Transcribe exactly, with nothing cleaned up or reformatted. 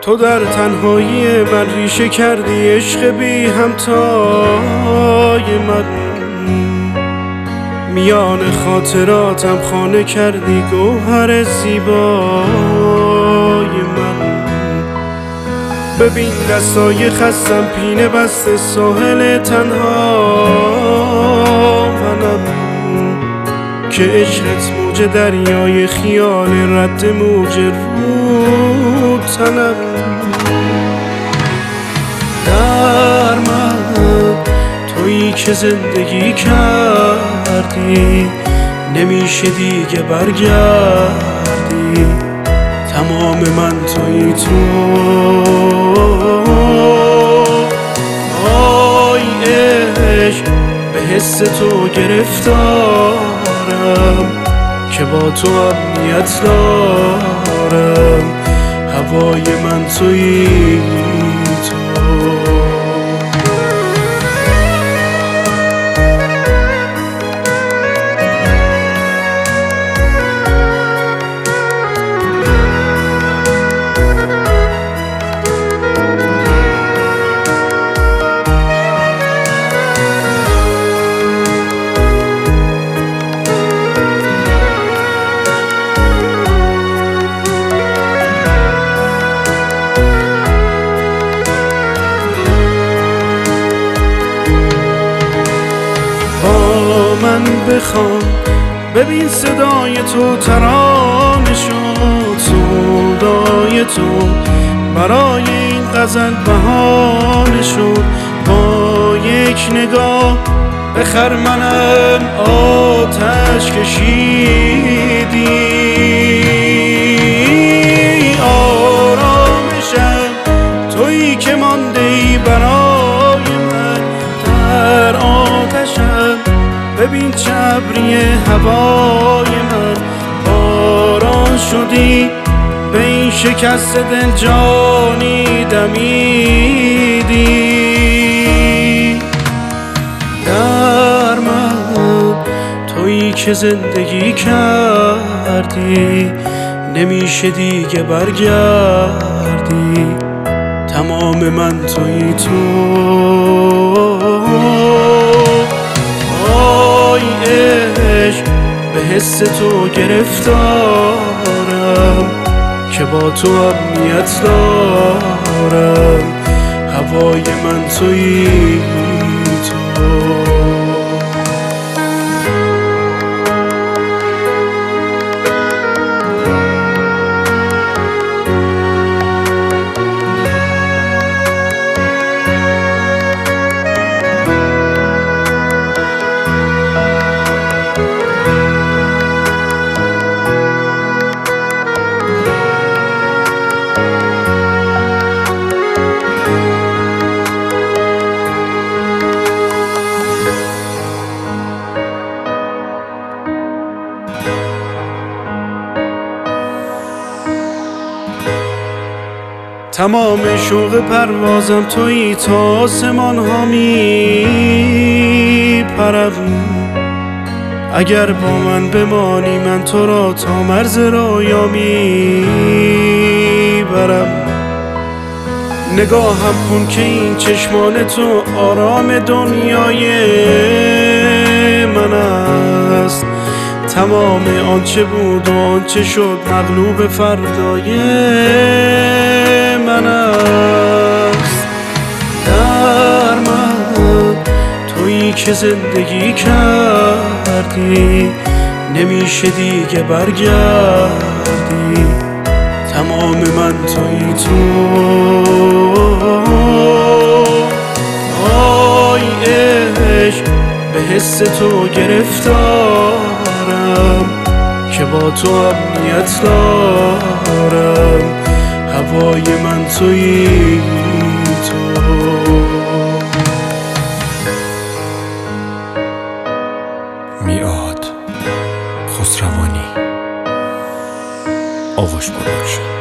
تو در تنهایی من ریشه کردی عشق بی همتای من، میان خاطراتم خانه کردی گوهر زیبای من. ببین دستای خستم پینه بسته ساحل تنها منم، که عشقت موج دریای خیال رد موج رو تنم. در من تویی که زندگی کردی، نمیشه دیگه برگردی، تمام من تویی تو. آی عشق به حس تو گرفتارم، که با تو امنیت دارم، هوای من تویی تو. من بخوام ببین صدای تو ترانه شد، سودای تو برای این غزل بهانه شد. با یک نگاه به خرمنم آتش کشیدی، آرامشم تویی که مانده ای برای من در آتشم. ببین چه ابری هوای من، باران شدی به این شکست دل جانی دمیدی. در من تویی که زندگی کردی، نمیشه دیگه برگردی، تمام من تویی تو. به حس تو گرفتارم، که با تو امنیت دارم، هوای من تویی تو. تمام شوق پروازم تویی، تا آسمان ها می پرم. اگر با من بمانی من تو را تا مرز رویا می برم. نگاهم کن که این چشمان تو آرام دنیای من است. تمام آنچه بود و آنچه شد مغلوب فردای من است. در من تویی که زندگی کردی، نمیشه دیگه برگردی، تمام من تویی تو. آی عشق به حس تو گرفتارم، که با تو امنیت دارم، هوای من تویی تو. میعاد خسروانی، آغوش پروداکشن.